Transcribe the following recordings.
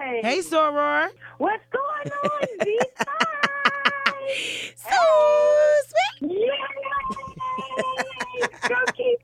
Hey, Soror. What's going on, Z-Side? So sweet. Yay! Go keep.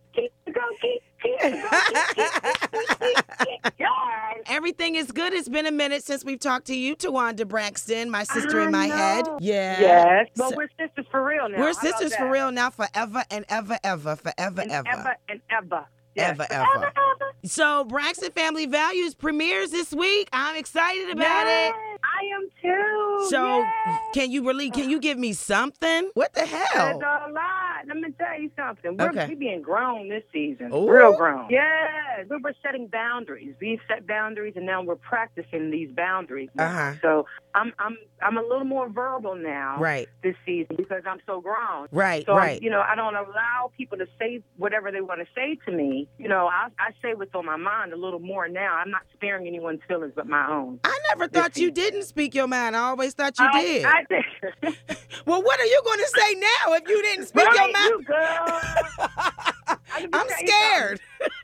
Yes. Everything is good. It's been a minute since we've talked to you, Tawanda Braxton, my sister in my head. Yeah. Yes, but we're sisters for real now. We're How about sisters that? for real now, forever and ever, ever, forever, And ever. ever and ever. Yes. Ever. So, Braxton Family Values premieres this week. I'm excited about it. I am too. So, yes. can you give me something? What the hell? There's a lot. Let me tell you something. We're being grown this season. Ooh. Real grown. Yes. We're setting boundaries. We've set boundaries, and now we're practicing these boundaries now. Uh-huh. So I'm a little more verbal now. Right. This season because I'm so grown. Right, So right. I don't allow people to say whatever they want to say to me. I say what's on my mind a little more now. I'm not sparing anyone's feelings but my own. I never thought you didn't speak your mind. I always thought you did. I did. Well, what are you going to say now if you didn't speak your mind? You girl. I'm scared.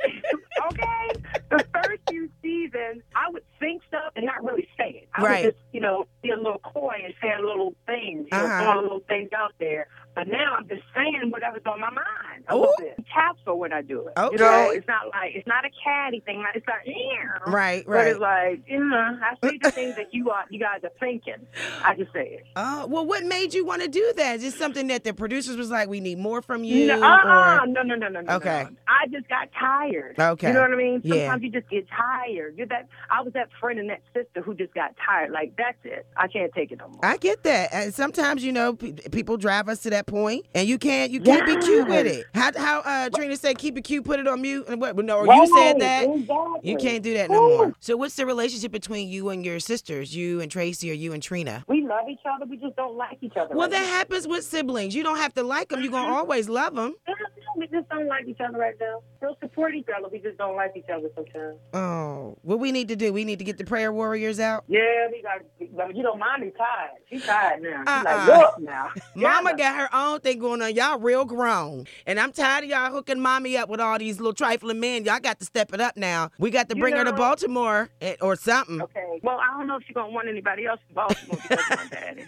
Okay? The first few seasons, I would think stuff and not really say it. I Right. would just, be a little coy and say little things, throwing little things out there. But now I'm just saying whatever's on my mind a little bit. Tactful when I do it. Okay. It's not a catty thing. It's not, Right, But right. it's like, I say the things that you guys are thinking. I just say it. Oh, well, what made you want to do that? Is it something that the producers was like, we need more from you? No. Okay. I just got tired. Okay. You know what I mean? Yeah. Sometimes you just get tired. I was that friend and that sister who just got tired. Like, that's it. I can't take it no more. I get that. And sometimes, people drive us to that point, and you can't be cute with it. How Trina said, keep it cute, put it on mute, and what? No, you said that. Exactly. You can't do that no more. So what's the relationship between you and your sisters, you and Tracy or you and Trina? We love each other. We just don't like each other. Well, right that now. happens with siblings. You don't have to like them. You're going to always love them. We just don't like each other right now. We'll support each other. We just don't like each other sometimes. Oh, what we need to do, we need to get the prayer warriors out. Yeah, we got. Mommy's tired. She's tired now. She's like, Uh-uh. look now. Mama got her own thing going on. Y'all real grown. And I'm tired of y'all hooking mommy up with all these little trifling men. Y'all got to step it up now. We got to bring her to Baltimore or something. Okay. Well, I don't know if she's going to want anybody else in Baltimore because of my daddy.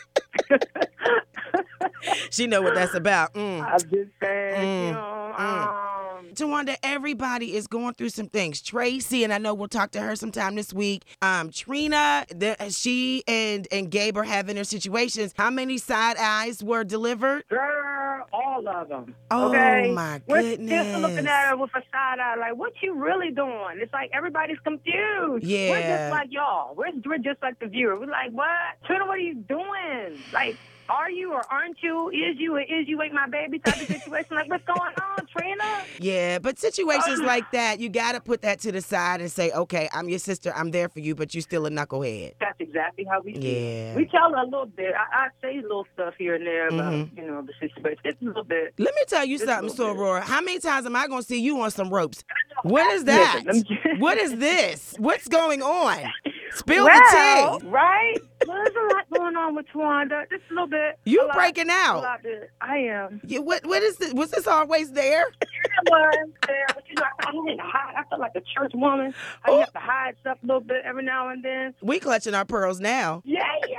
She know what that's about. I'm just saying, Tawanda, everybody is going through some things. Tracy, and I know we'll talk to her sometime this week. Trina, she and Gabe are having their situations. How many side eyes were delivered? Girl, all of them. Oh, okay? my We're goodness. still looking at her with a side eye like, what you really doing? It's like everybody's confused. Yeah. We're just like y'all. We're just like the viewer. We're like, what? Trina, what are you doing? Like, are you or aren't you? Is you or is you ain't my baby type of situation? Like, what's going on, Trina? Yeah, but situations like that, you got to put that to the side and say, okay, I'm your sister. I'm there for you, but you still a knucklehead. That's exactly how we feel. Yeah. We tell her a little bit. I say little stuff here and there about, the situation. It's a little bit. Let me tell you something, Soror. How many times am I going to see you on some ropes? What is that? What is this? What's going on? Spill the tea. Right? Well, there's a lot going on with Tawanda. Just a little bit. You breaking A out. lot bit. I am. Yeah, what is this? Was this always there? I was there, but I had to hide. I felt like a church woman. I have to hide stuff a little bit every now and then. We clutching our pearls now. Yeah.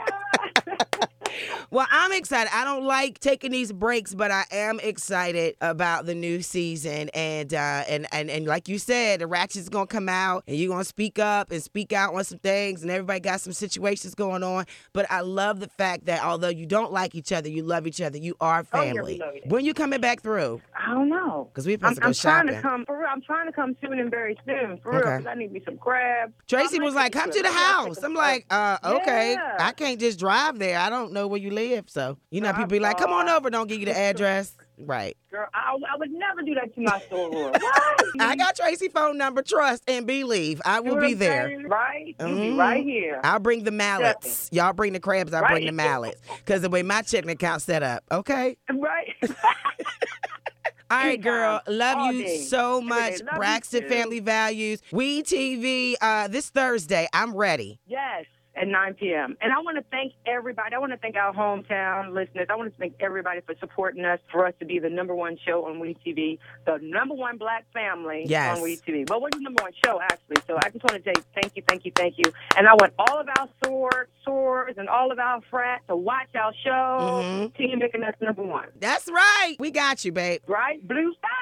Well, I'm excited. I don't like taking these breaks, but I am excited about the new season. And like you said, the Ratchet's gonna come out, and you're gonna speak up and speak out on some things, and everybody got some situations going on. But I love the fact that although you don't like each other, you love each other. You are family. Oh, yeah, when you coming back through? I don't know. Because we're supposed to go shopping. I'm trying to come soon and very soon. For real, because I need me some crabs. Tracy was like, come to the house. I'm like, okay. Yeah. I can't just drive there. I don't know where you live. So, people be like, come on over. Don't give you the address. Right. Girl, I would never do that to my store. I got Tracy's phone number. Trust and believe. I will be there. Right? You'll be right here. I'll bring the mallets. Definitely. Y'all bring the crabs. I'll bring the mallets. Because the way my checking account's set up. Okay? Right. All right, girl. Love All you day. so much. Love Braxton you too. Family Values. We TV this Thursday. I'm ready. Yes. at 9 p.m. And I want to thank everybody. I want to thank our hometown listeners. I want to thank everybody for supporting us, for us to be the #1 show on WeTV, the #1 black family on WeTV. Well, we're the #1 show, actually. So I just want to say thank you, thank you, thank you. And I want all of our swords, and all of our frats to watch our show. Team making us #1. That's right. We got you, babe. Right? Blue Sky.